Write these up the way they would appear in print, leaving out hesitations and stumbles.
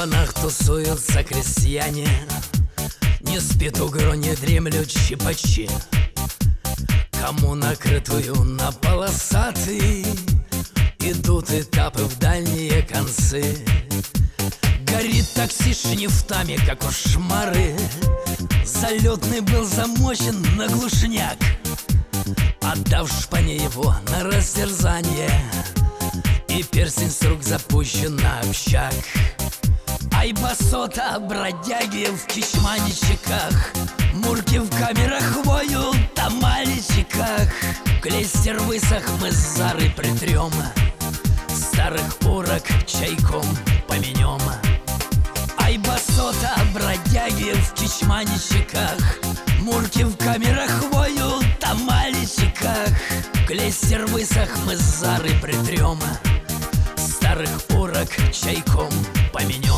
слонах тусуются крестьяне, не спит угро, не дремлют щипачи. Кому накрытую на полосатый идут этапы в дальние концы. Горит такси шнифтами, как ушмары. Залетный был замочен на глушняк, отдав шпане его на растерзание, и перстень с рук запущен на общак. Ай, басота, бродяги в кичманичеках, мурки в камерах воют, тамаличеках. Клейстер высох, мы с Зарой притрем, старых урок чайком поменем. Ай, басота, бродяги в кичманичеках, мурки в камерах воют, тамаличеках. Клейстер высох, мы с Зарой притрем, старых урок чайком поменем.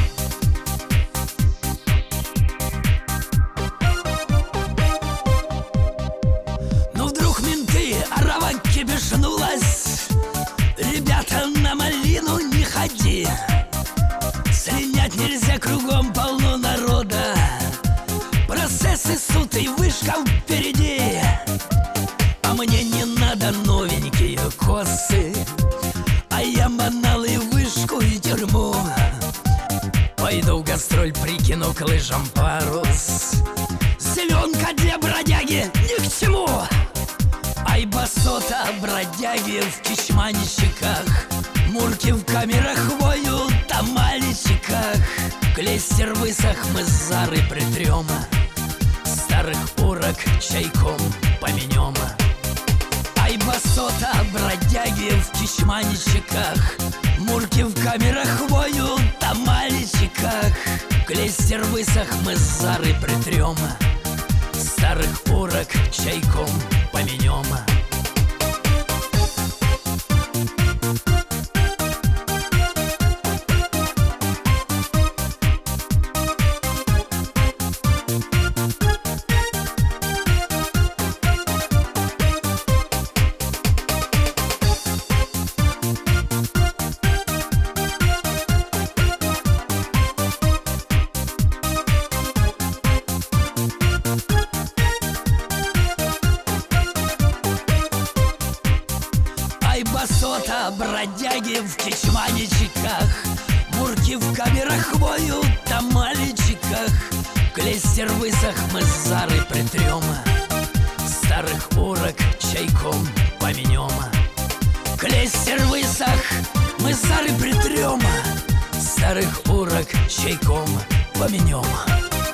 Но вдруг менты, орава кипишнулась: ребята, на малину не ходи, слинять нельзя, кругом полно народа, процессы, суд и вышка впереди. А мне не надо новенькие косы, а я манал и вышку, и тюрьму. Пойду в гастроль, прикину к лыжам парус. Зеленка для бродяги ни к чему. Ай, басота, бродяги в кичманичеках, мурки в камерах воют, тамаличеках. Клейстер высох, мы с Зарой притрем, старых урок чайком поменем. Ай, басота, бродяги в кичманичеках, мурки в камерах воют, тамаличеках. Клейстер высох, мы с Зарой притрем, старых урок чайком поменем. Ай, басота, бродяги в кичманичеках, мурки в камерах воют, тамаличеках. Клейстер высох, мы с Зарой притрем, старых урок чайком поменем. Клейстер высох, мы с Зарой притрем, старых урок чайком поменем.